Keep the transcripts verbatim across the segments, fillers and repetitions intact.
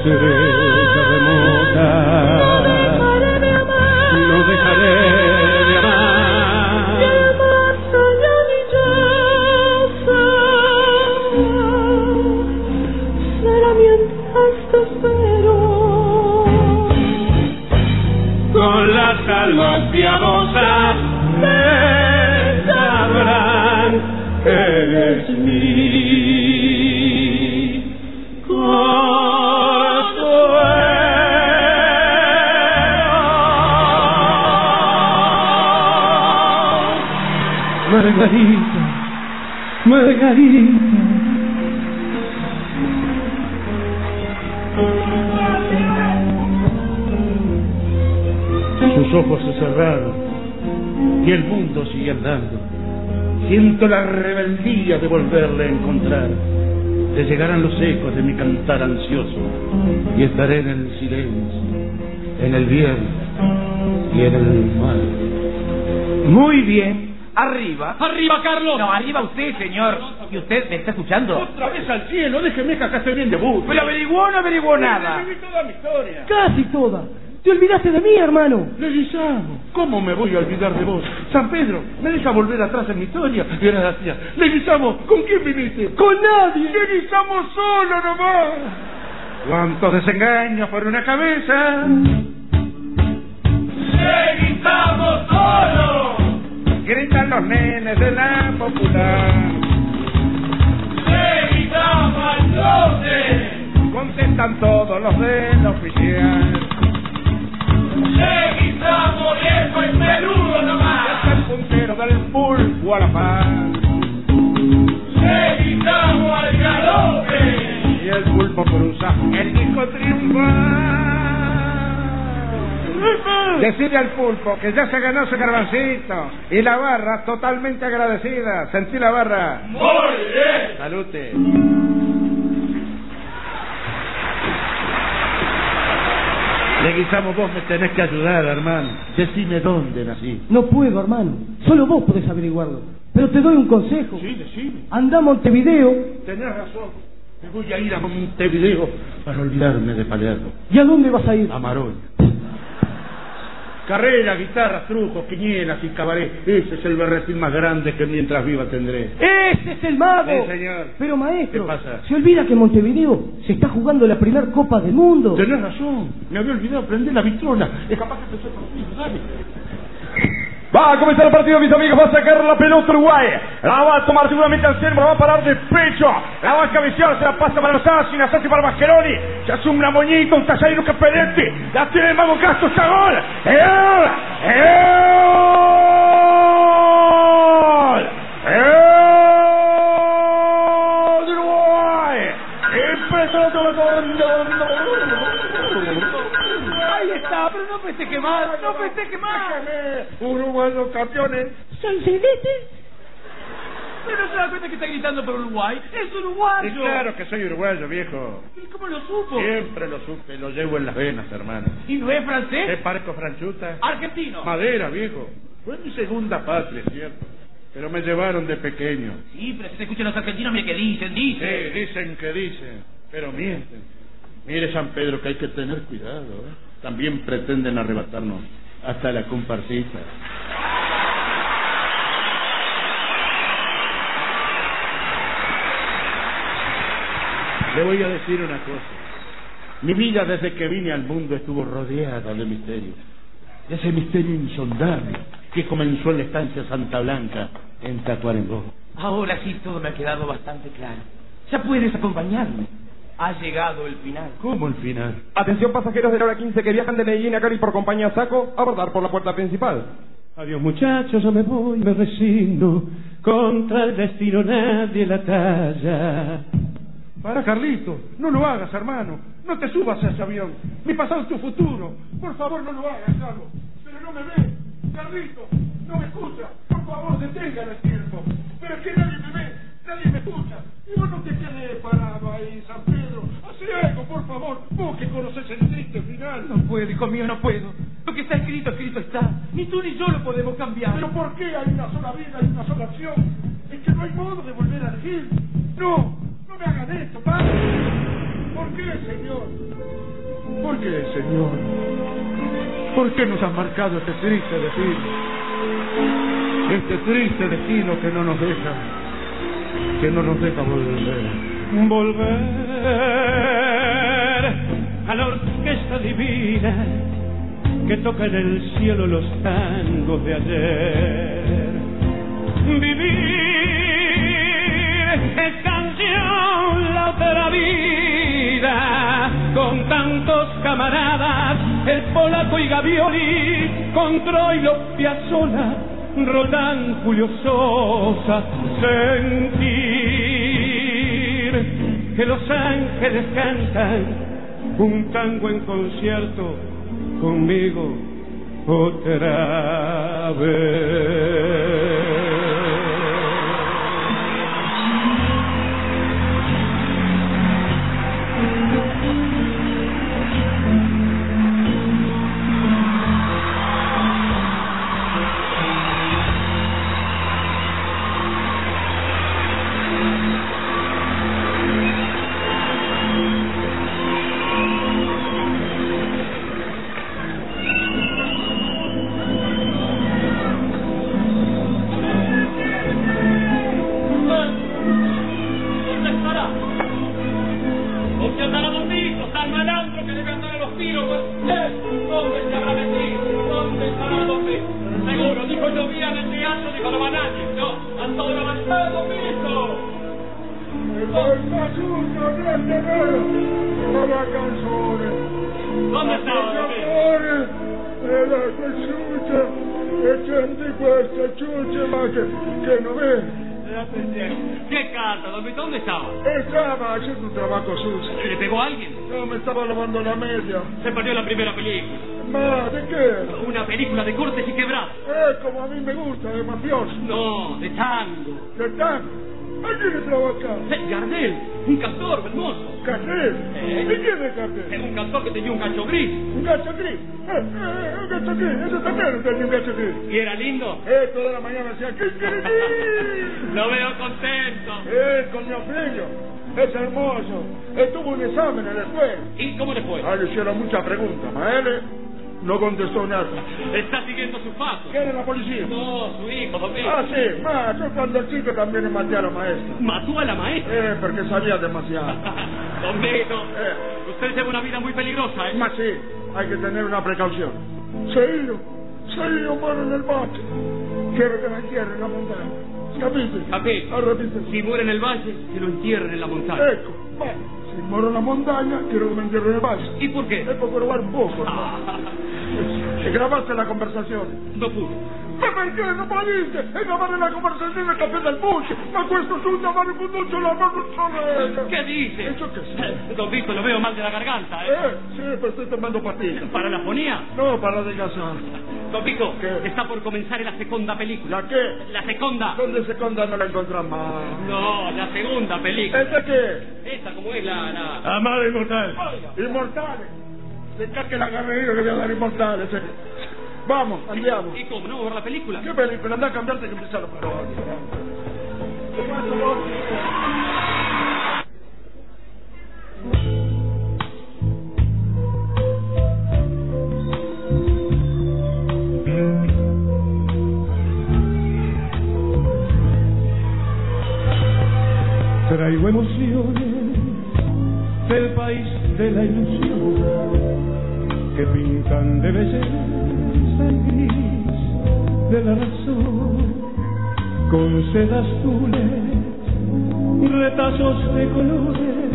estrella remota. No dejaré de amar. De amar será mi casa. Será mientras te espero. Con las almas piadosas me sabrán que eres mi Margarita, Margarita. Sus ojos se cerraron y el mundo sigue andando. Siento la rebeldía de volverle a encontrar. Le llegarán los ecos de mi cantar ansioso y estaré en el silencio, en el bien y en el mal. Muy bien. Arriba. ¡Arriba, Carlos! No, arriba usted, señor. ¿Y usted me está escuchando? Otra vez al cielo, déjeme que acá estoy bien debut. ¿Pero averiguó o no averiguó nada? Viví toda mi historia. Casi toda. Te olvidaste de mí, hermano. Leguizamo, ¿cómo me voy a olvidar de vos? San Pedro, ¿me deja volver atrás en mi historia? Gracias. Leguizamo, ¿con quién viniste? Con nadie. Leguizamo solo nomás. ¿Cuántos desengaños por una cabeza? ¡Leguizamo solo! Gritan los nenes de la popular. ¡Leguizamo al closet! Contestan todos los del oficial. ¡Leguizamo viejo y peludo nomás! Es el puntero del pulpo a la paz. ¡Leguizamo al galope! Y el pulpo cruza el disco triunfal. Decirle al pulpo que ya se ganó su garbancito. Y la barra totalmente agradecida. Sentí la barra. ¡Muy bien! Salute. Leguizamo, vos me tenés que ayudar, hermano. Decime dónde nací. No puedo, hermano. Solo vos podés averiguarlo. Pero te doy un consejo. Sí, decime. Anda a Montevideo. Tenés razón. Me voy a ir a Montevideo para olvidarme de Palermo. ¿Y a dónde vas a ir? A Marol. Carrera, guitarras, trujos, quinielas y cabaret. Ese es el berretín más grande que mientras viva tendré. ¡Ese es el mago! Sí, señor. Pero, maestro, ¿Qué pasa? se olvida que en Montevideo se está jugando la primer Copa del Mundo. Tenés razón. Me había olvidado prender la vitrola. Es capaz que empezó contigo. Dale. Va a comenzar el partido, mis amigos. Va a sacar la pelota Uruguay. La va a tomar seguramente al centro. La va a parar de pecho. La va a cabecear. Se la pasa para los Assi. Assi para Mascheroni. Se hace una moñita. Un tallarino que pelete. La tiene el mago Castro. Está gol. ¡El! ¡El! ¡El! ¡Uruguay! Empezó todo el Ahí está, pero no festeje más, no festeje más. Uruguayos campeones. ¿Soy celeste? Pero no se da cuenta que está gritando por Uruguay. ¡Es uruguayo! Y claro que soy uruguayo, viejo. ¿Y cómo lo supo? Siempre lo supe, lo llevo en las venas, hermano. ¿Y no es francés? ¿Qué parco franchuta? Argentino. Madera, viejo. Fue mi segunda patria, cierto. Pero me llevaron de pequeño. Sí, pero si se escuchan los argentinos, mira que dicen, dicen. Sí, dicen que dicen, pero mienten. Mire, San Pedro, que hay que tener cuidado, ¿eh? También pretenden arrebatarnos hasta la comparsita. Le voy a decir una cosa. Mi vida desde que vine al mundo estuvo rodeada de misterios. Ese misterio insondable que comenzó en la estancia Santa Blanca en Tacuarembó. Ahora sí todo me ha quedado bastante claro. Ya puedes acompañarme. Ha llegado el final. ¿Cómo el final? Atención, pasajeros de la hora quince que viajan de Medellín a Cali por compañía Saco. Abordar por la puerta principal. Adiós, muchachos, yo me voy, me resigno. Contra el destino nadie la talla. Para, Carlito, no lo hagas, hermano. No te subas a ese avión. Mi pasado es tu futuro. Por favor, no lo hagas, Carlos. Pero no me ve. Carlito, no me escucha. Por favor, detengan el tiempo. Pero es que nadie me ve, nadie me escucha. Y vos no te quedes parado ahí, San Pedro. Hacé algo, por favor. Vos que conoces el triste final. No puedo, hijo mío, no puedo. Lo que está escrito, escrito está. Ni tú ni yo lo podemos cambiar. ¿Pero por qué hay una sola vida y una sola acción? Es que no hay modo de volver a elegir. No, no me hagan esto, padre. ¿Por qué, Señor? ¿Por qué, Señor? ¿Por qué nos has marcado este triste destino? Este triste destino que no nos deja, que no nos deja volver. Volver a la orquesta divina que toca en el cielo los tangos de ayer. Vivir es canción la otra vida, con tantos camaradas, el Polaco y Gavioli, con Troilo, Piazzolla, Roldán, Julio Sosa. Sentir que los ángeles cantan un tango en concierto conmigo otra vez. ¿Qué casa, don Vito? ¿Dónde estaba? Estaba haciendo un trabajo sucio. ¿Le pegó a alguien? No, me estaba lavando la media. Se perdió la primera película. Ma, ¿de qué? Una película de cortes y quebradas. Eh, como a mí me gusta, de mafioso. No, de tango. ¿De tango? ¿A quién le trabaja? Eh, Gardel, un cantor hermoso. ¿Gardel? ¿Eh? ¿Y quién es Gardel? Es un cantor que tenía un gacho gris. ¿Un gacho gris? Eh, eh, un gacho gris. Eso también tenía un gacho gris. ¿Y era lindo? Eh, toda la mañana decía, ¿qué querés? Lo veo contento. Eh, con mi filho. Es hermoso. Él tuvo un examen en la escuela. ¿Y cómo le fue? Ah, le hicieron muchas preguntas, ma él no contestó nada. Está siguiendo sus pasos. ¿Quién es la policía? No, su hijo, don Vito. Ah, sí, ma, yo cuando chico también le maté a la maestra. ¿Mató a la maestra? Eh, porque sabía demasiado. Don Vito, Eh. usted lleva una vida muy peligrosa, ¿eh? Ma, sí, hay que tener una precaución. Seguido, seguido muero en el bosque. Quiero que me entierren en la montaña. ¿Capite? Capite. Ah, repite. Si muere en el valle, que lo entierren en la montaña. Ecco, ma, si muero en la montaña, quiero que me entierren en el valle. ¿Y por qué? Es por probar un poco, ¿no? Ah, E grabaste la conversazione. no pude. Ma perché non volete? E gravare la conversazione al caffè del buce? Ma questo su davanti con un la mano sola. ¿Qué dice? Eso qué sé. Eh, Don Vito, lo veo mal de la garganta, ¿eh? Eh, sí, pero estoy tomando pastillas. ¿Para la fonía? No, para adelgazar. Don Vito, ¿Qué? está por comenzar la segunda película. ¿La qué? La segunda. ¿Dónde seconda no la encontramos más? No, la segunda película. ¿Esta qué? Esta, como es la... la... Amada inmortal. Inmortales. Se que la carrera que voy a dar inmortales. Eh. Vamos, andiamo. ¿Y cómo? ¿No vamos a ver la película? ¿Qué película? Anda a cambiarte que empieza la parodia. Traigo emociones del país de la ilusión que pintan de belleza el gris de la razón con sedas azules, retazos de colores.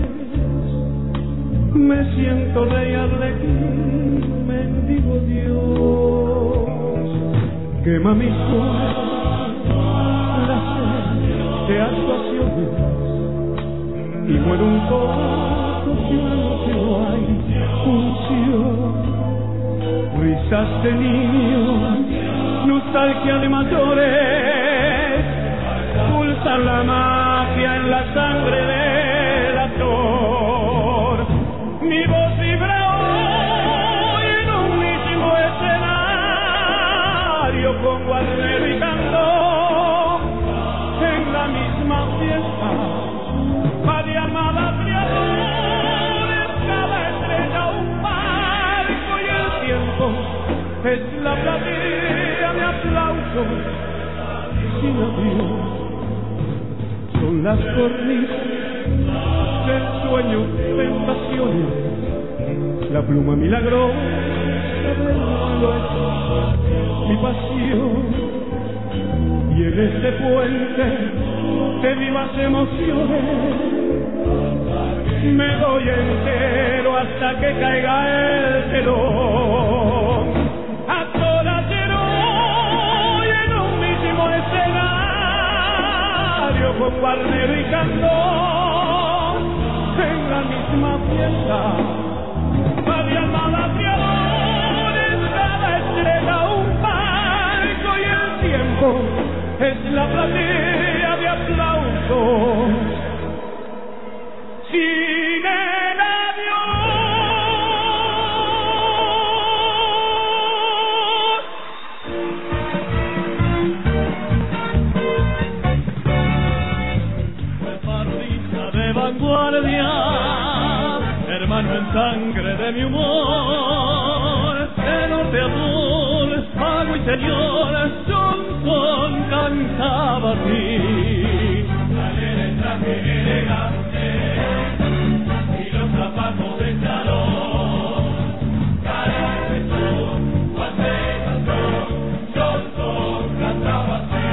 Me siento rey arlequín, mendigo Dios, quema mis sueños, la sed de actuaciones y muere un poco si no hay función. Risas de niños, nostalgia de mayores, pulsa la magia en la sangre del actor. Mi voz vibra hoy en un mismo escenario, pongo al gritando en la misma fiesta. Va de amadas de amores es la platea de aplausos sin adiós. Son las cornisas del sueño, tentaciones, la pluma milagrosa del cielo es mi pasión. Y en este puente de vivas emociones me doy entero hasta que caiga el telón. A todas hoy en un mismo escenario con guarnero y candor en la misma fiesta. Había nada triadores, cada estrella un barco y el tiempo es la platea de aplausos sin el adiós. Fue parodista de vanguardia, hermano en sangre de mi humor, de norte a sur, pago y señor, son, son, cantaba así. Ayer el traje elegante y los zapatos de salón, cara de sol, guantes son, son, son, cantaba así.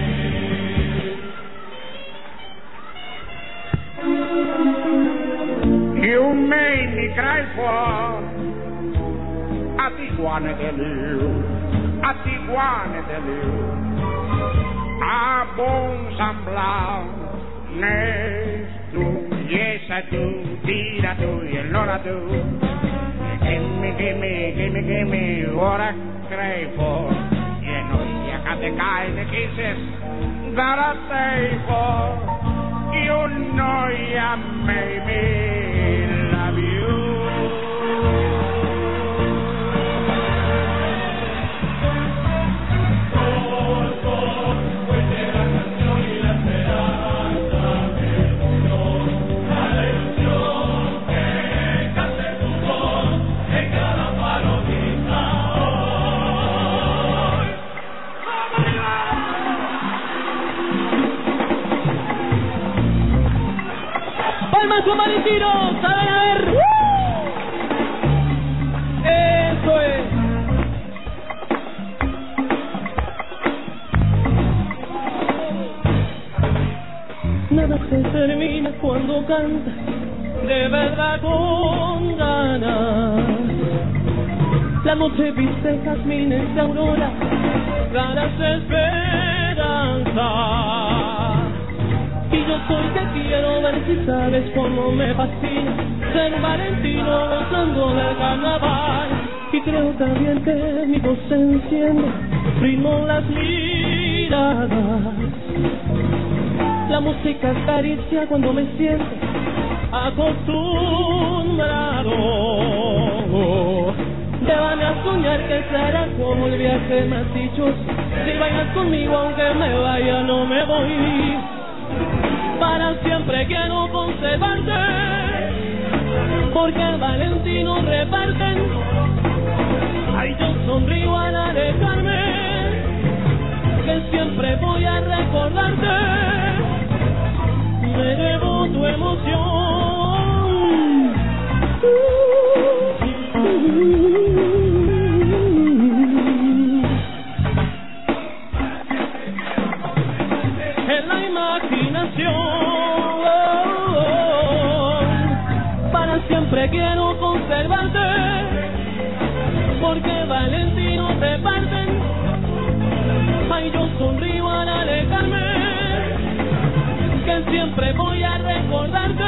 You made me cry for a Tijuana de Liu, a Tijuana de Liu, a bon semblant, n'és tu, i esa tu, tira tu, y el lora tu. Gimme, gimme, gimme, gimme, what I crave for. You know, you got the kind of kisses that I stay for. You know you made me love you. ¡Palmas Juan Valentino! ¡Saben a ver! ¡Uh! ¡Eso es! Nada se termina cuando canta de verdad con ganas. La noche viste jazmines de aurora, ganas de esperanza. Y yo soy que quiero ver si sabes cómo me fascina ser Valentino gozando del carnaval. Y creo también que mi voz se enciende, ritmo las miradas. La música acaricia cuando me siento acostumbrado. Te van a soñar que será como el viaje más dichoso. Si bailas conmigo aunque me vaya no me voy. Para siempre quiero conservarte, porque Valentino reparten. Ay, yo sonrío al alejarme, que siempre voy a recordarte. Me debo tu emoción. En la imaginación. Siempre quiero conservarte, porque Valentino te parten. Ay, yo sonrío al alejarme, que siempre voy a recordarte.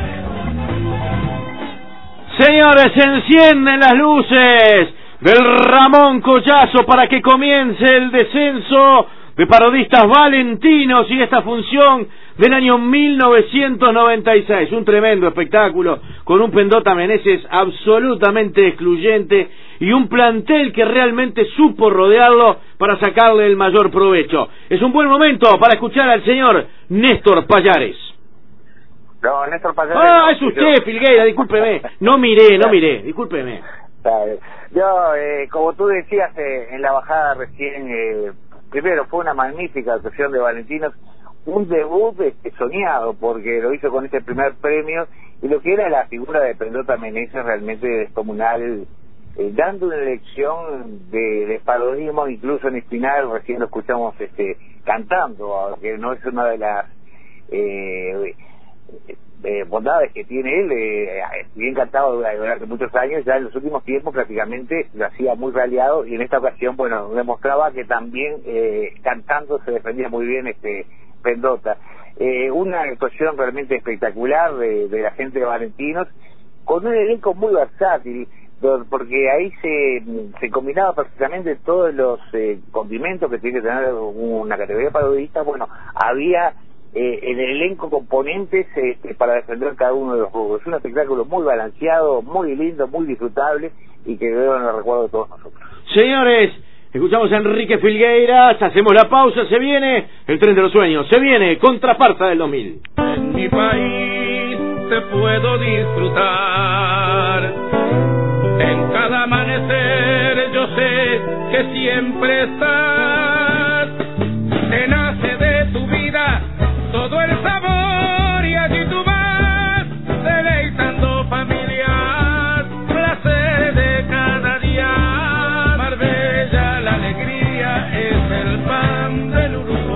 Señores, se encienden las luces del Ramón Collazo para que comience el descenso de parodistas valentinos y esta función del año mil novecientos noventa y seis, un tremendo espectáculo con un Pendota Meneses absolutamente excluyente y un plantel que realmente supo rodearlo para sacarle el mayor provecho. Es un buen momento para escuchar al señor Néstor Pallares. No, Néstor Pallares. Ah, no, es usted, yo... Filgueira, discúlpeme. No miré, no miré, discúlpeme. Claro. Yo, eh, como tú decías eh, en la bajada recién, eh, primero fue una magnífica actuación de Valentinos, un debut este, soñado, porque lo hizo con este primer premio, y lo que era la figura de Pendota Meneses realmente descomunal, eh, dando una lección de, de parodismo, incluso en Espinal recién lo escuchamos este cantando, que no es una de las eh, eh, bondades que tiene él, eh, bien cantado durante muchos años, ya en los últimos tiempos prácticamente lo hacía muy raleado, y en esta ocasión, bueno, demostraba que también eh, cantando se defendía muy bien este Pendota. Eh, una actuación realmente espectacular de, de la gente de Valentinos, con un elenco muy versátil, porque ahí se, se combinaba perfectamente todos los eh, condimentos que tiene que tener una categoría parodista. Bueno, había eh, en el elenco componentes eh, para defender cada uno de los rubros. Es un espectáculo muy balanceado, muy lindo, muy disfrutable, y que quedó en el recuerdo de todos nosotros. Señores, escuchamos a Enrique Filgueiras, hacemos la pausa, se viene el tren de los sueños, se viene Contraparta del dos mil. En mi país te puedo disfrutar, en cada amanecer yo sé que siempre estás, te nace de tu vida todo el sabor, y allí tú vas deleitando familias, placer de cada día. Marbella, la alegría es el pan del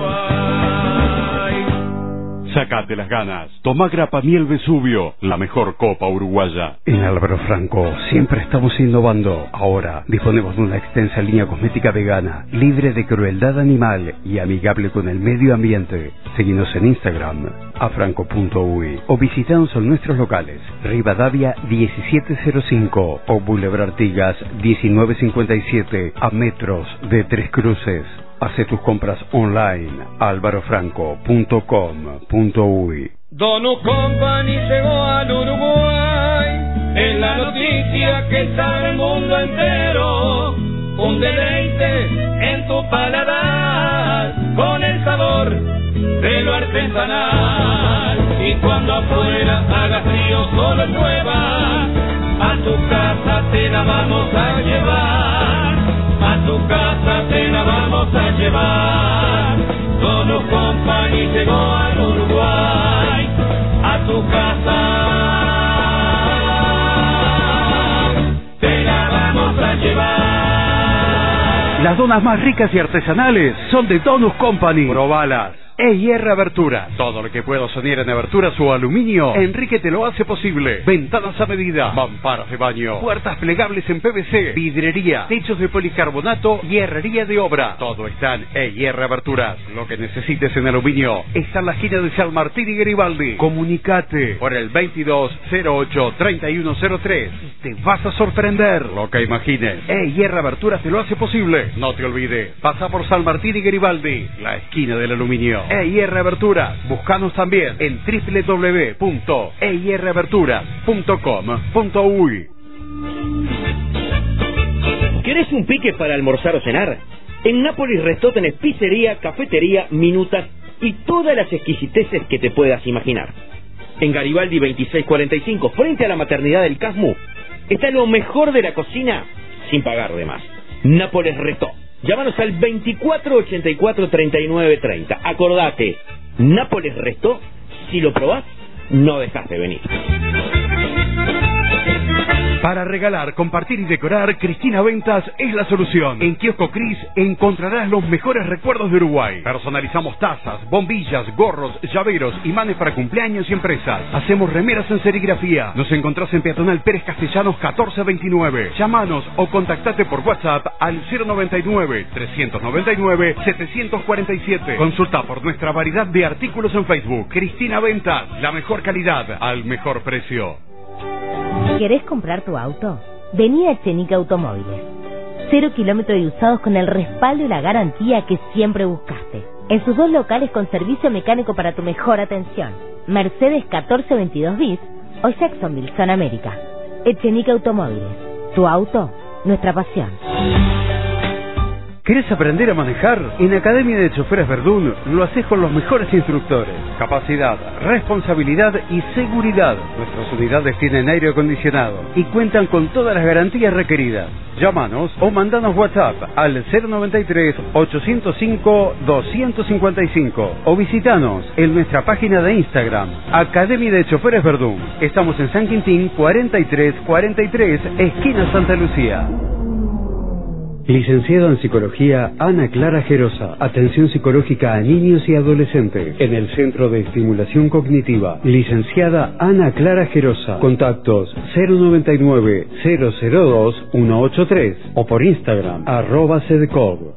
Uruguay. Sácate las ganas. Toma Grapa Miel Vesubio, la mejor copa uruguaya. En Álvaro Franco siempre estamos innovando. Ahora disponemos de una extensa línea cosmética vegana, libre de crueldad animal y amigable con el medio ambiente. Seguinos en Instagram, afranco punto uy, o visitanos en nuestros locales, Rivadavia diecisiete cero cinco o Boulevard Artigas diecinueve cincuenta y siete, a metros de Tres Cruces. Hace tus compras online, álvaro franco punto com punto uy. Donut Company llegó al Uruguay, es la noticia que sabe el mundo entero, un deleite en tu paladar, con el sabor de lo artesanal, y cuando afuera haga frío solo llueva, a tu casa te la vamos a llevar, a tu casa te la vamos a llevar. Donut Company llegó al Uruguay, a tu casa te la vamos a llevar. Las donas más ricas y artesanales son de Donut Company. Probalas. E I R Aberturas. Todo lo que puedo soñar en aberturas o aluminio, Enrique te lo hace posible. Ventanas a medida, mamparas de baño, puertas plegables en P V C, vidrería, techos de policarbonato y herrería de obra. Todo está en E I R Aberturas. Lo que necesites en aluminio está en la esquina de San Martín y Garibaldi. Comunicate por el veintidós cero ocho treinta y uno cero tres. Te vas a sorprender. Lo que imagines, E I R Aberturas te lo hace posible. No te olvides, pasa por San Martín y Garibaldi, la esquina del aluminio. E I R Aberturas. Búscanos también en doble u doble u doble u punto e i r aberturas punto com punto uy. ¿Querés un pique para almorzar o cenar? En Nápoles Restó tenés pizzería, cafetería, minutas y todas las exquisiteces que te puedas imaginar. En Garibaldi veintiséis cuarenta y cinco, frente a la maternidad del Casmu, está lo mejor de la cocina sin pagar de más. Nápoles Restó. Llámanos al veinticuatro ochenta y cuatro treinta y nueve treinta. Acordate, Nápoles Restó, si lo probás, no dejas de venir. Para regalar, compartir y decorar, Cristina Ventas es la solución. En Kiosco Cris encontrarás los mejores recuerdos de Uruguay. Personalizamos tazas, bombillas, gorros, llaveros, imanes para cumpleaños y empresas. Hacemos remeras en serigrafía. Nos encontrás en Peatonal Pérez Castellanos catorce veintinueve. Llámanos o contactate por WhatsApp al cero noventa y nueve, trescientos noventa y nueve, setecientos cuarenta y siete. Consulta por nuestra variedad de artículos en Facebook. Cristina Ventas, la mejor calidad al mejor precio. ¿Querés comprar tu auto? Vení a Echenique Automóviles. Cero kilómetros y usados con el respaldo y la garantía que siempre buscaste. En sus dos locales con servicio mecánico para tu mejor atención. Mercedes catorce veintidós bis o Jacksonville, Zona América. Echenique Automóviles. Tu auto, nuestra pasión. ¿Querés aprender a manejar? En Academia de Choferes Verdún lo haces con los mejores instructores. Capacidad, responsabilidad y seguridad. Nuestras unidades tienen aire acondicionado y cuentan con todas las garantías requeridas. Llámanos o mandanos WhatsApp al cero noventa y tres, ochocientos cinco, doscientos cincuenta y cinco o visitanos en nuestra página de Instagram, Academia de Choferes Verdún. Estamos en San Quintín cuarenta y tres cuarenta y tres, esquina Santa Lucía. Licenciada en Psicología Ana Clara Gerosa. Atención psicológica a niños y adolescentes en el Centro de Estimulación Cognitiva. Licenciada Ana Clara Gerosa. Contactos cero noventa y nueve, cero cero dos, ciento ochenta y tres o por Instagram arroba sedcog.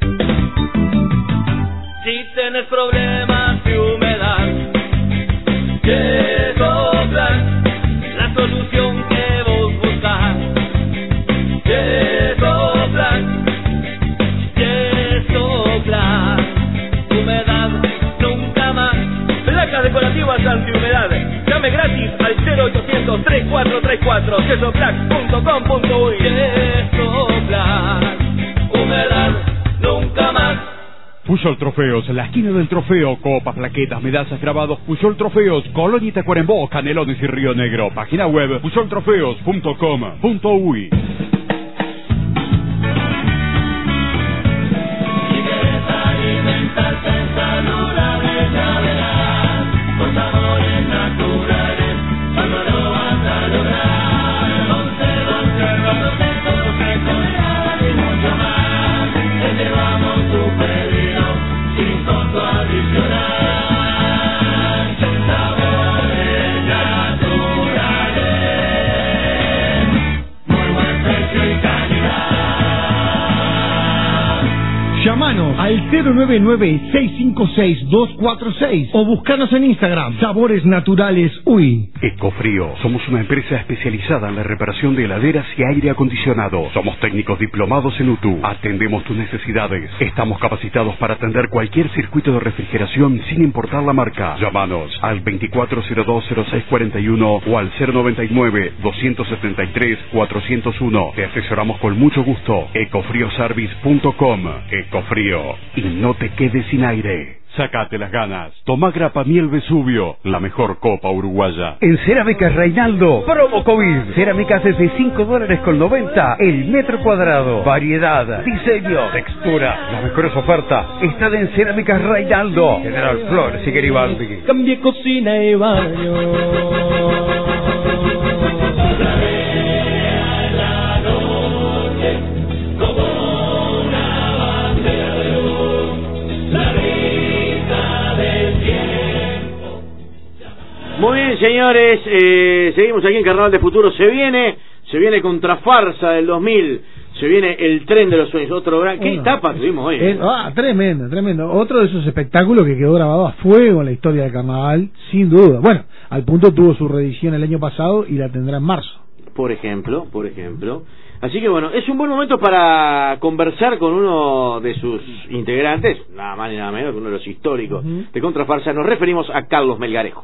Si tienes problemas de humedad, Yesoplan, la solución que vos buscás. Yesoplan, Yesoplan, humedad nunca más. Placas decorativas antihumedad. Llame gratis al cero ochocientos, treinta y cuatro treinta y cuatro, yesoplan punto com punto uy. Yesoplan, humedad nunca más. Puyol Trofeos, la esquina del trofeo, copas, plaquetas, medallas, grabados. Puyol Trofeos, Colonia y Tacuarembó, Canelones y Río Negro. Página web puyol trofeos punto com punto uy. Si quieres alimentarte saludable, ya verás, con sabores naturales, cuando lo vas a lograr. Conserva, conserva, procesos, secoreal y mucho más. Te llevamos tu pedido sin costo adicional. Sabores naturales, muy buen precio y calidad. Llamanos al cero nueve nueve, seis cinco seis, dos cuatro seis o buscanos en Instagram, Sabores Naturales Uy. Ecofrío. Somos una empresa especializada en la reparación de heladeras y aire acondicionado. Somos técnicos diplomados en U T U. Atendemos tus necesidades. Estamos capacitados para atender cualquier circuito de refrigeración sin importar la marca. Llámanos al veinticuatro cero dos, cero seis cuarenta y uno o al cero noventa y nueve, doscientos setenta y tres, cuatrocientos uno. Te asesoramos con mucho gusto. ecofrioservice punto com. Ecofrío. Y no te quedes sin aire. Sácate las ganas. Tomá Grapa Miel Vesubio, la mejor copa uruguaya. En Cerámicas Reinaldo, promo COVID. Cerámicas desde cinco dólares con noventa el metro cuadrado. Variedad, diseño, textura. Las mejores ofertas están en Cerámicas Reinaldo. General Flores y Garibaldi. Cambie cocina y baño. Muy bien, señores, eh, seguimos aquí en Carnaval de Futuro. Se viene, se viene Contrafarsa del dos mil, se viene el Tren de los Sueños, otro gran... ¿Qué etapa tuvimos hoy? Eh, ah, tremendo, tremendo. Otro de esos espectáculos que quedó grabado a fuego en la historia del carnaval, sin duda. Bueno, al punto tuvo su reedición el año pasado y la tendrá en marzo. Por ejemplo, por ejemplo. Así que bueno, es un buen momento para conversar con uno de sus integrantes, nada más ni nada menos que uno de los históricos uh-huh. de Contrafarsa. Nos referimos a Carlos Melgarejo.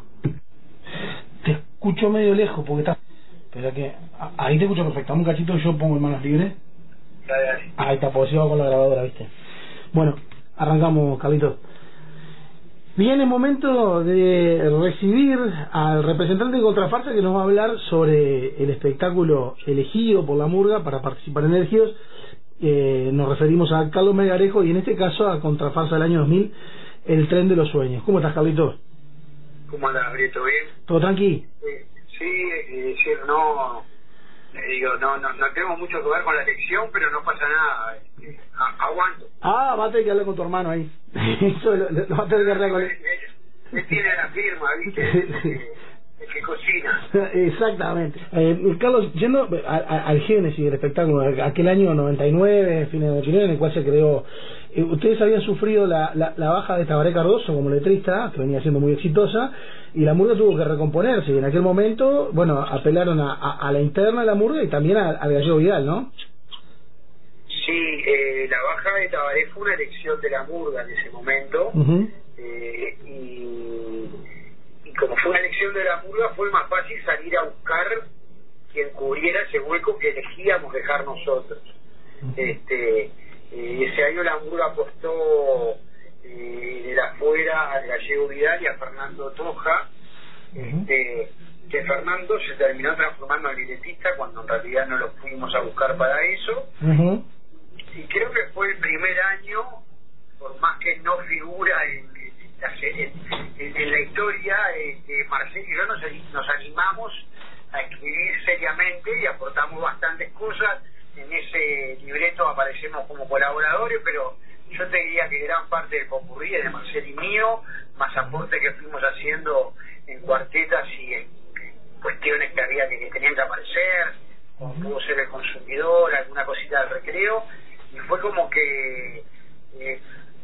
Te escucho medio lejos porque está... Espera que... Ahí te escucho perfecto. Un cachito yo pongo en manos libres. Dale, dale. Ahí está, porque si va con la grabadora, ¿viste? Bueno, arrancamos, Carlitos. Viene el momento de recibir al representante de Contrafarsa que nos va a hablar sobre el espectáculo elegido por la Murga para participar en Elegidos. Eh, nos referimos a Carlos Melgarejo y en este caso a Contrafarsa del año dos mil, El Tren de los Sueños. ¿Cómo estás, Carlitos? ¿Cómo andas, Brito? ¿Bien? ¿Todo tranqui? Sí, sí, es decir, no, digo, no, no, no tengo mucho que ver con la elección, pero no pasa nada, eh, a, aguanto. Ah, va a tener que hablar con tu hermano ahí. Eso lo, lo, lo va a tener que hablar con él. Él tiene la firma, ¿viste? El que cocina. Exactamente. Eh, Carlos, yendo a, a, al génesis del espectáculo, aquel año noventa y nueve, fines de noventa y nueve, en el cual se creó, eh, ustedes habían sufrido la, la, la baja de Tabaré Cardoso como letrista, que venía siendo muy exitosa, y la Murga tuvo que recomponerse, y en aquel momento, bueno, apelaron a, a, a la interna de la Murga y también a, al Gallego Vidal, ¿no? Sí, eh, la baja de Tabaré fue una elección de la Murga en ese momento, uh-huh. eh, y... Y como fue una elección de la Murga, fue más fácil salir a buscar quien cubriera ese hueco que elegíamos dejar nosotros. Uh-huh. Este Eh, ese año la Murga apostó eh, de la afuera al Gallego Vidal y a Fernando Toja. Este, que Fernando se terminó transformando en libretista cuando en realidad no lo fuimos a buscar para eso. Uh-huh. Y creo que fue el primer año, por más que no figura en, en, en, en la historia, este, Marcelo y yo nos, nos animamos a escribir seriamente y aportamos bastantes cosas. En ese libreto aparecemos como colaboradores, pero yo te diría que gran parte del popurrí es de Marcelo y mío, más aporte que fuimos haciendo en cuartetas y en cuestiones que había que, que tenían que aparecer, como pudo ser El Consumidor, alguna cosita del recreo, y fue como que eh,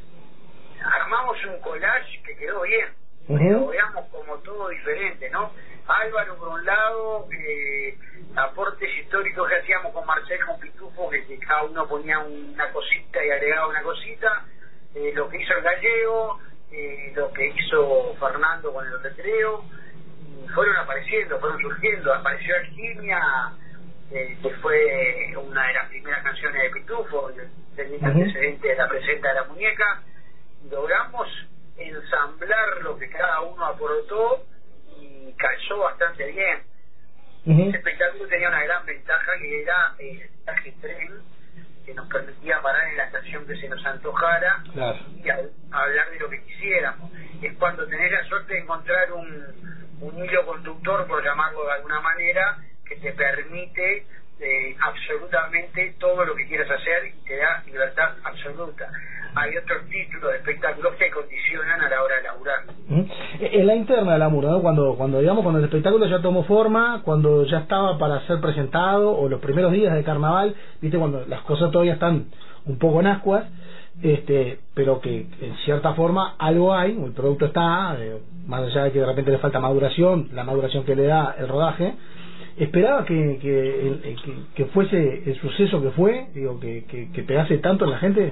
armamos un collage que quedó bien, uh-huh. lo veamos como todo diferente, ¿no? Álvaro por un lado, eh, aportes históricos que hacíamos con Marcel, con Pitufo, que, que cada uno ponía una cosita y agregaba una cosita, eh, lo que hizo el Gallego, eh, lo que hizo Fernando con el recreo, fueron apareciendo, fueron surgiendo, apareció Alquimia, eh, que fue una de las primeras canciones de Pitufo, tenía uh-huh. antecedente de La Presenta de la Muñeca, y logramos ensamblar lo que cada uno aportó y calzó bastante bien. Uh-huh. Ese espectáculo tenía una gran ventaja que era el viaje tren, que nos permitía parar en la estación que se nos antojara, claro, y a, a hablar de lo que quisiéramos. Es cuando tenés la suerte de encontrar un un hilo conductor, por llamarlo de alguna manera, que te permite eh, absolutamente todo lo que quieras hacer y te da libertad absoluta. Hay otros títulos de espectáculos que condicionan a la hora de laburar. ¿Mm? En la interna de la Murga, ¿no? Cuando, cuando digamos, cuando el espectáculo ya tomó forma, cuando ya estaba para ser presentado, o los primeros días de carnaval, viste, cuando las cosas todavía están un poco en ascuas, este, pero que en cierta forma algo hay, el producto está, eh, más allá de que de repente le falta maduración, la maduración que le da el rodaje. Esperaba que que, que, que fuese el suceso que fue, digo, que, que, que pegase tanto en la gente.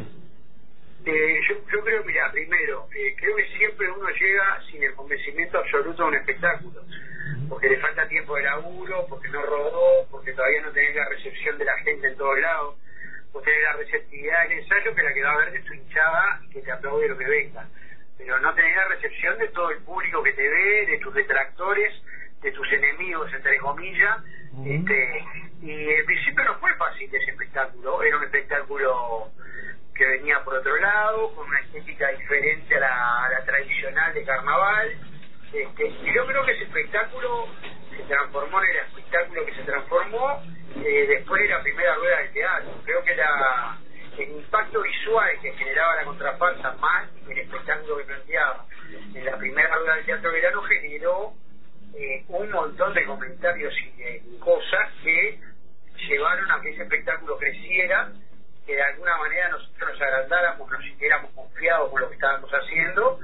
Eh, yo, yo creo, mira, primero, eh, creo que siempre uno llega sin el convencimiento absoluto de un espectáculo, porque le falta tiempo de laburo, porque no rodó, porque todavía no tenés la recepción de la gente en todos lados, porque tenés la receptividad del ensayo, que la que va a ver de tu hinchada y que te aplaude lo que venga, pero no tenés la recepción de todo el público que te ve, de tus detractores, de tus enemigos, entre comillas. Uh-huh. este y al principio no fue fácil ese espectáculo, era un espectáculo que venía por otro lado, con una estética diferente a la, a la tradicional de carnaval, este, y yo creo que ese espectáculo se transformó en el espectáculo que se transformó eh, después de la primera rueda del teatro. Creo que la, el impacto visual que generaba la contrafarsa más el espectáculo que planteaba en la primera rueda del Teatro Verano generó eh, un montón de comentarios y de cosas que llevaron a que ese espectáculo creciera, que de alguna manera nosotros nos agrandáramos, nos sintiéramos confiados con lo que estábamos haciendo,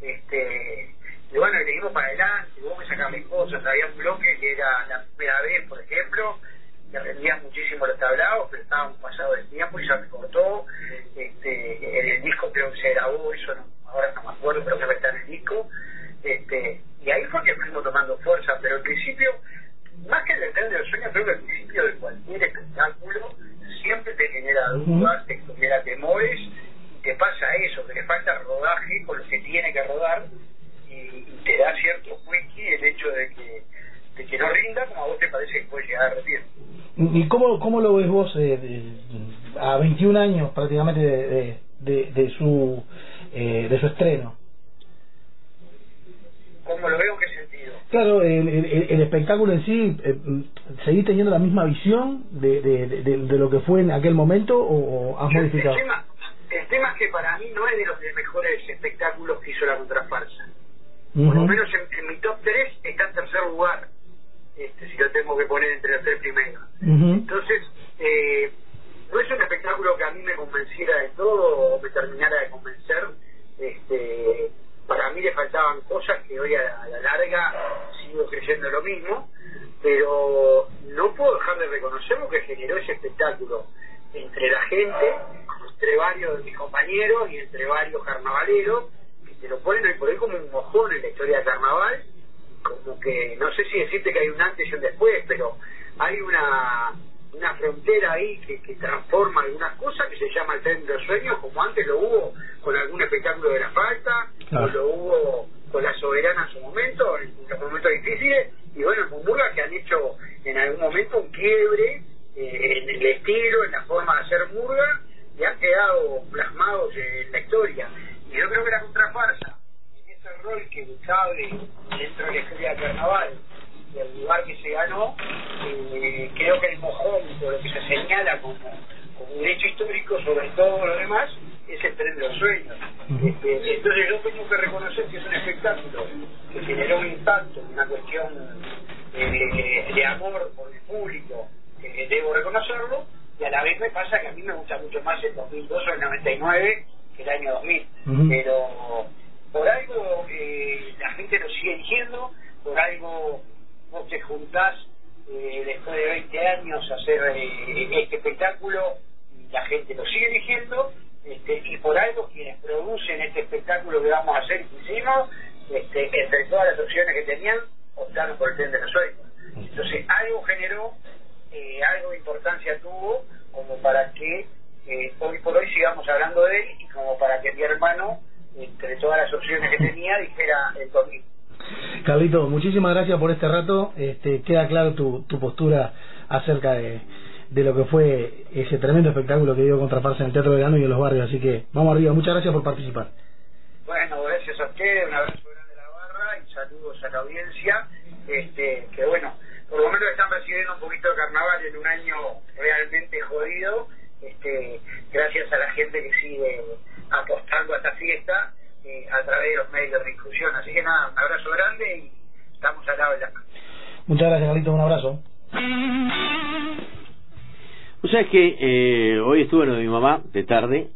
este y bueno, le dimos para adelante, hubo que sacarle cosas. Había un bloque que era la primera vez, por ejemplo, que rendía muchísimo los tablados, pero estábamos pasados del tiempo y ya me cortó. Este, en el disco creo que se grabó, eso no, ahora no me acuerdo, pero que está en el disco. Este, y ahí fue que fuimos tomando fuerza, pero al principio, más que el tren de los sueños, creo que al principio de cualquier espectáculo siempre te genera dudas, te genera temores, y te pasa eso, que le falta rodaje con lo que tiene que rodar, y, y te da cierto wiki el hecho de que, de que no rinda como a vos te parece que puede llegar a rendir. ¿Y cómo, cómo lo ves vos eh, de, a veintiún años prácticamente de, de, de, de su eh, de su estreno? ¿Cómo lo veo? ¿En qué sentido? Claro, el, el, el espectáculo en sí, eh, ¿seguís teniendo la misma visión de, de, de, de lo que fue en aquel momento o, o has el, modificado? El tema, el tema es que para mí no es de los de mejores espectáculos que hizo la contrafarsa. Uh-huh. Por lo menos en, en mi top tres está en tercer lugar, este, si lo tengo que poner entre los tres primeros. Uh-huh. Entonces, eh, no es un espectáculo que a mí me convenciera de todo o me terminara de convencer. Este, para mí le faltaban cosas que hoy a la, a la larga sigo creyendo lo mismo, pero no puedo dejar de reconocer lo que generó ese espectáculo entre la gente, entre varios de mis compañeros y entre varios carnavaleros, que te lo ponen hoy por hoy como un mojón en la historia del carnaval, como que, no sé si decirte que hay un antes y un después, pero hay una una frontera ahí que, que transforma algunas cosas, que se llama el tren de los sueños, como antes lo hubo con algún espectáculo de la falta, claro. o lo hubo con la Soberana en su momento, en los momentos difíciles, y bueno, en Murga que han hecho en algún momento un quiebre eh, en el estilo, en la forma de hacer murga, y han quedado plasmados en la historia. Y yo creo que la contrafarsa, en ese rol que cabe dentro de la historia del carnaval, y el lugar que se ganó, eh, creo que el mojón, por lo que se señala como, como un hecho histórico sobre todo lo demás, es el tren de los sueños. Este, entonces yo tengo que reconocer que es un espectáculo que generó un impacto, una cuestión eh, de amor por el público, que debo reconocerlo, y a la vez me pasa que a mí me gusta mucho más el dos mil dos o el noventa y nueve que el año dos mil. Uh-huh. Pero por algo eh, la gente lo sigue eligiendo, por algo vos te juntás eh, después de veinte años a hacer eh, este espectáculo y la gente lo sigue eligiendo, este, y por algo quienes producen este espectáculo que vamos a hacer y que hicimos, este, entre todas las opciones que tenían, optaron por el tren de los sueños. Entonces algo generó, eh, algo de importancia tuvo como para que eh, hoy por hoy sigamos hablando de él, y como para que mi hermano, entre todas las opciones que tenía, dijera el domingo. Carlito, muchísimas gracias por este rato. Este, queda claro tu, tu postura acerca de, de lo que fue ese tremendo espectáculo que dio Contrafarsa en el Teatro Verano y en los barrios, así que vamos arriba. Muchas gracias por participar. Bueno, gracias a ustedes, un abrazo grande a la barra y saludos a la audiencia, este, que bueno, por lo menos están recibiendo un poquito de carnaval en un año realmente jodido, este, gracias a la gente que sigue apostando a esta fiesta eh, a través de los medios de difusión. Así que nada, un abrazo grande y estamos al lado de la mano. Muchas gracias, Carlito, un abrazo. O sea, es que eh, hoy estuve lo de mi mamá de tarde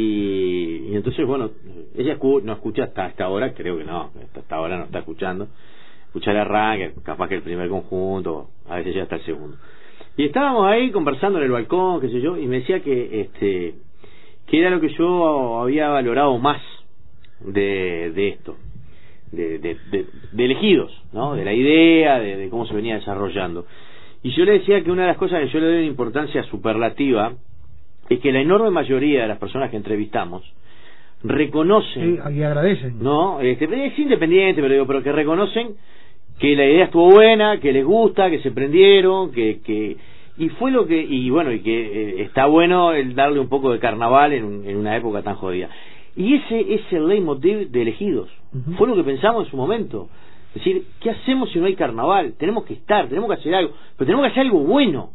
y, y entonces, bueno, ella escu no escucha hasta esta hora, creo que no, hasta esta hora no está escuchando. Escucha el arranque, capaz que el primer conjunto, a veces ya hasta el segundo. Y estábamos ahí conversando en el balcón, qué sé yo, y me decía que este que era lo que yo había valorado más de, de esto, de, de, de, de elegidos, ¿no? De la idea, de, de cómo se venía desarrollando. Y yo le decía que una de las cosas que yo le doy una importancia superlativa es que la enorme mayoría de las personas que entrevistamos reconocen, sí, y agradecen, no, este, es independiente, pero digo, pero que reconocen que la idea estuvo buena, que les gusta, que se prendieron, que que y fue lo que y bueno y que eh, está bueno el darle un poco de carnaval en, en una época tan jodida. Y ese es el leitmotiv de Elegidos. Uh-huh. Fue lo que pensamos en su momento. Es decir, ¿qué hacemos si no hay carnaval? Tenemos que estar, tenemos que hacer algo, pero tenemos que hacer algo bueno.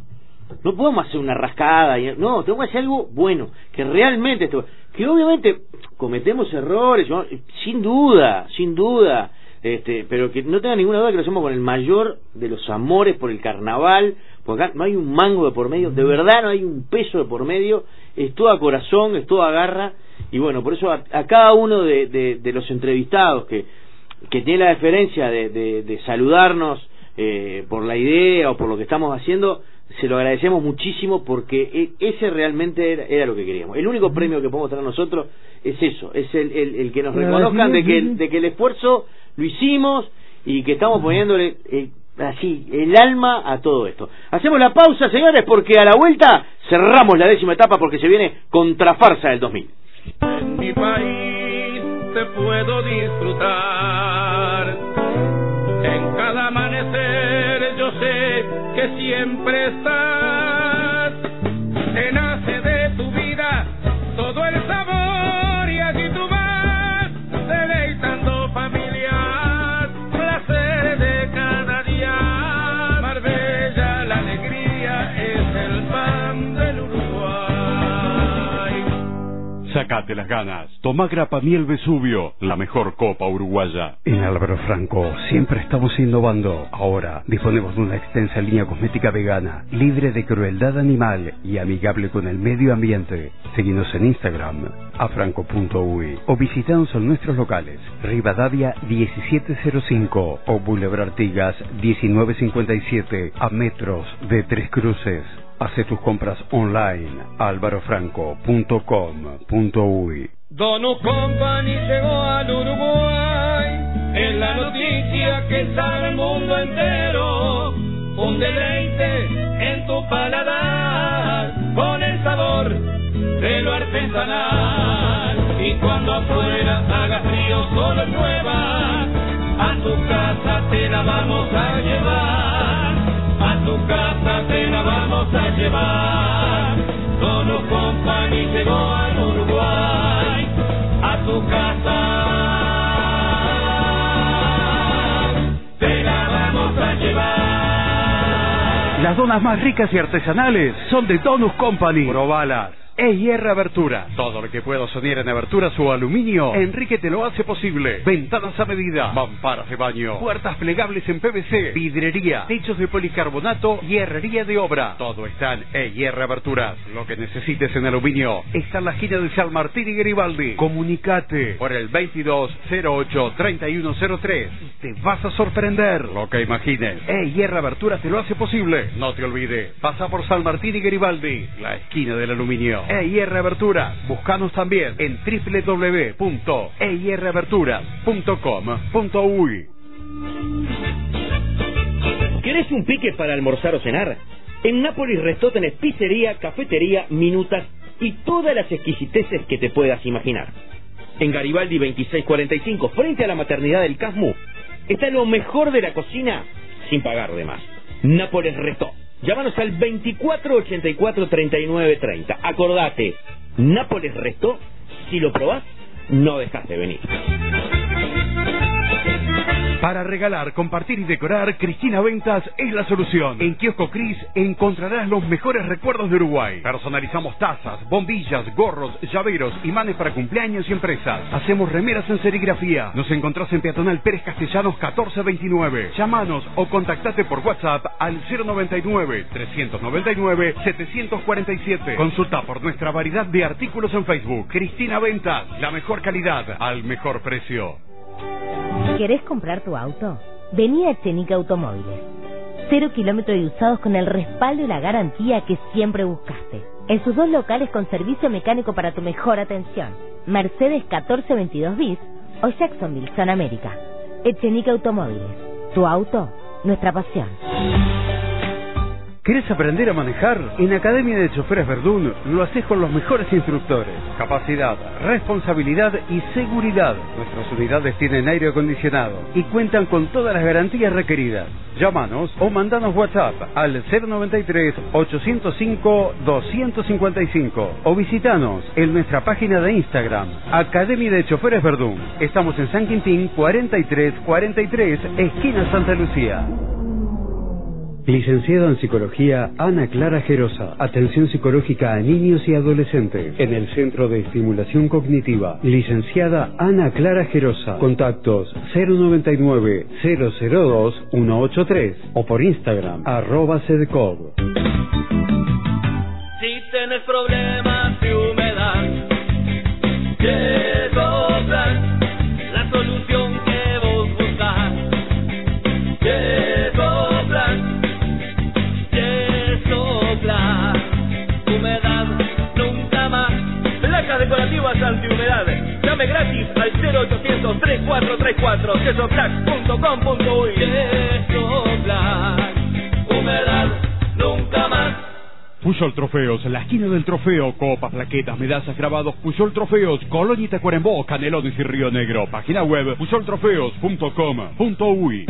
No podemos hacer una rascada, y, no, tenemos que hacer algo bueno, que realmente esté bueno. Que obviamente cometemos errores, ¿no? Sin duda, sin duda, este, pero que no tenga ninguna duda que lo hacemos con el mayor de los amores por el carnaval, porque acá no hay un mango de por medio, de verdad no hay un peso de por medio, es todo a corazón, es todo a garra, y bueno, por eso a, a cada uno de, de, de los entrevistados que, que tiene la deferencia de, de, de saludarnos eh, por la idea o por lo que estamos haciendo, se lo agradecemos muchísimo, porque ese realmente era, era lo que queríamos. El único premio que podemos tener nosotros es eso, es el, el, el que nos reconozcan de que, de que el esfuerzo lo hicimos y que estamos poniéndole eh, así el alma a todo esto. Hacemos la pausa, señores, porque a la vuelta cerramos la décima etapa, porque se viene Contrafarsa del dos mil. En mi país te puedo disfrutar, en cada amanecer yo sé que siempre estás, te nace de tu vida todo el sabor y allí tú vas deleitando familias, placer de cada día. Marbella, la alegría es el pan del Uruguay. Sacate las ganas. Toma Grapa Miel Vesubio, la mejor copa uruguaya. En Álvaro Franco siempre estamos innovando. Ahora disponemos de una extensa línea cosmética vegana, libre de crueldad animal y amigable con el medio ambiente. Seguinos en Instagram, afranco punto uy, o visitanos en nuestros locales, Rivadavia diecisiete cero cinco o Boulevard Artigas diecinueve cincuenta y siete, a metros de Tres Cruces. Hace tus compras online, álvaro franco punto com punto uy. Donus Company llegó al Uruguay, es la noticia que sale al mundo entero, un deleite en tu paladar con el sabor de lo artesanal. Y cuando afuera haga frío, solo prueba, a tu casa te la vamos a llevar, a tu casa te la vamos a llevar. Donos Company llegó al Uruguay, a tu casa te la vamos a llevar. Las donas más ricas y artesanales son de Donus Company. Probalas. E I R Abertura. Todo lo que puedo soñar en aberturas o aluminio, Enrique te lo hace posible. Ventanas a medida, mamparas de baño, puertas plegables en P V C, vidrería, techos de policarbonato y herrería de obra. Todo está en E I R Aberturas. Lo que necesites en aluminio está en la esquina de San Martín y Garibaldi. Comunicate por el veintidós cero ocho treinta y uno cero tres. Te vas a sorprender lo que imagines. E I R Aberturas te lo hace posible. No te olvides, pasa por San Martín y Garibaldi, la esquina del aluminio. E I R Aberturas. Búscanos también en doble u doble u doble u punto e i r aberturas punto com punto u y. ¿Querés un pique para almorzar o cenar? En Nápoles Restó tenés pizzería, cafetería, minutas y todas las exquisiteces que te puedas imaginar. En Garibaldi veintiséis cuarenta y cinco, frente a la maternidad del Casmu, está lo mejor de la cocina sin pagar de más. Nápoles Restó. Llámanos al veinticuatro ochenta y cuatro treinta y nueve treinta. Acordate, Nápoles Restó, si lo probás, no dejas de venir. Para regalar, compartir y decorar, Cristina Ventas es la solución. En Kiosco Cris encontrarás los mejores recuerdos de Uruguay. Personalizamos tazas, bombillas, gorros, llaveros, imanes para cumpleaños y empresas. Hacemos remeras en serigrafía. Nos encontrás en Peatonal Pérez Castellanos catorce veintinueve. Llámanos o contactate por WhatsApp al cero noventa y nueve, trescientos noventa y nueve, setecientos cuarenta y siete. Consulta por nuestra variedad de artículos en Facebook. Cristina Ventas, la mejor calidad al mejor precio. ¿Querés comprar tu auto? Vení a Echenique Automóviles. Cero kilómetros y usados con el respaldo y la garantía que siempre buscaste. En sus dos locales con servicio mecánico para tu mejor atención. Mercedes catorce veintidós bis o Jacksonville, San América. Echenique Automóviles. Tu auto, nuestra pasión. ¿Querés aprender a manejar? En Academia de Choferes Verdún lo haces con los mejores instructores. Capacidad, responsabilidad y seguridad. Nuestras unidades tienen aire acondicionado y cuentan con todas las garantías requeridas. Llámanos o mandanos WhatsApp al cero noventa y tres, ochocientos cinco, doscientos cincuenta y cinco o visitanos en nuestra página de Instagram, Academia de Choferes Verdún. Estamos en San Quintín cuarenta y tres cuarenta y tres, esquina Santa Lucía. Licenciada en Psicología, Ana Clara Gerosa. Atención psicológica a niños y adolescentes. En el Centro de Estimulación Cognitiva. Licenciada Ana Clara Gerosa. Contactos cero noventa y nueve, cero cero dos, ciento ochenta y tres o por Instagram, arroba sedcog. Si tienes problemas de humedad, Yesoplan, la solución que vos buscás. Yesoplan, Yesoplan, humedad nunca más. Placas decorativas antihumedad. Llame gratis al cero ochocientos, treinta y cuatro treinta y cuatro, yesoplan punto com punto u y. Yesoplan, humedad nunca más. Puyol Trofeos, la esquina del trofeo, copas, plaquetas, medallas, grabados. Puyol Trofeos, Colonia y Tacuarembó, Canelones y Río Negro. Página web puyol trofeos punto com punto u y.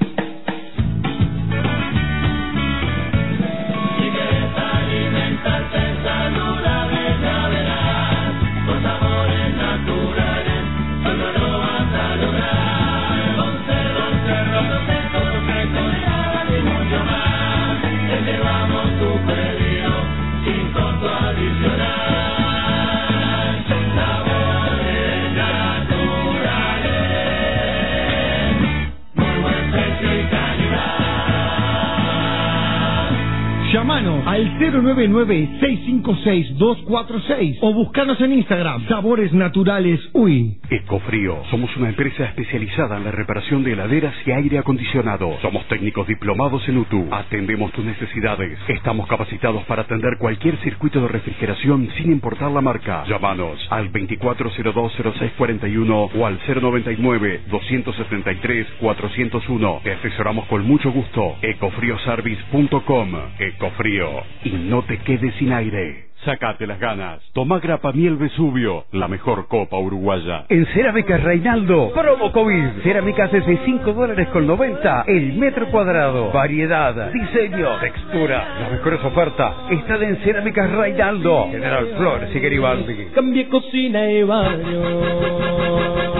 Llámanos al cero nueve nueve, seis cinco seis, dos cuatro seis o buscanos en Instagram, Sabores Naturales U Y. Ecofrío. Somos una empresa especializada en la reparación de heladeras y aire acondicionado. Somos técnicos diplomados en U T U. Atendemos tus necesidades. Estamos capacitados para atender cualquier circuito de refrigeración sin importar la marca. Llámanos al veinticuatro cero dos, cero seis cuarenta y uno o al cero noventa y nueve, doscientos setenta y tres, cuatrocientos uno. Te asesoramos con mucho gusto. ecofrioservice punto com. Ecofrío frío y no te quedes sin aire. Sácate las ganas. Toma Grapa Miel Vesubio, la mejor copa uruguaya. En Cerámicas Reinaldo, promo COVID. Cerámicas desde cinco dólares con noventa el metro cuadrado. Variedad, diseño, textura. Las mejores ofertas están en Cerámicas Reinaldo. General Flores y Garibaldi. Cambie cocina y baño.